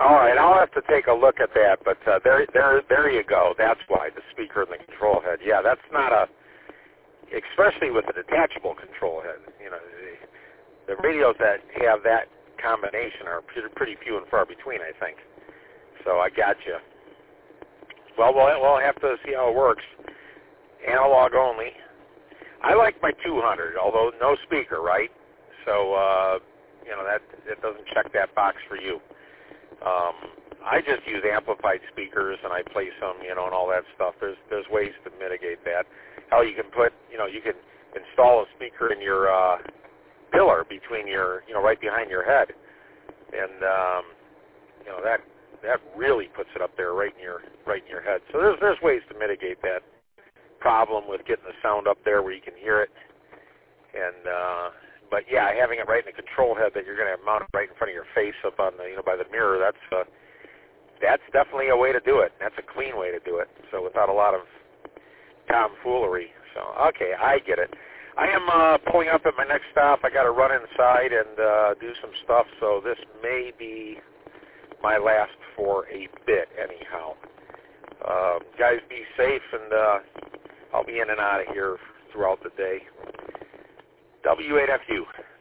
All right, I'll have to take a look at that, but there you go. That's why, the speaker and the control head. Yeah, that's not especially with a detachable control head. You know, the radios that have that combination are pretty few and far between, I think. So I got you. Well, we'll have to see how it works. Analog only. I like my 200, although no speaker, right? So, that doesn't check that box for you. I just use amplified speakers, and I play some, and all that stuff. There's ways to mitigate that. Hell, you can you can install a speaker in your pillar between your, right behind your head, and that really puts it up there right in your head. So there's ways to mitigate that problem with getting the sound up there where you can hear it. And but yeah, having it right in the control head that you're going to have mounted right in front of your face up on the by the mirror, that's definitely a way to do it. That's a clean way to do it. So without a lot of tomfoolery. So okay, I get it. I am pulling up at my next stop. I got to run inside and do some stuff. So this may be my last for a bit, anyhow. Guys, be safe, and I'll be in and out of here throughout the day. W8FU.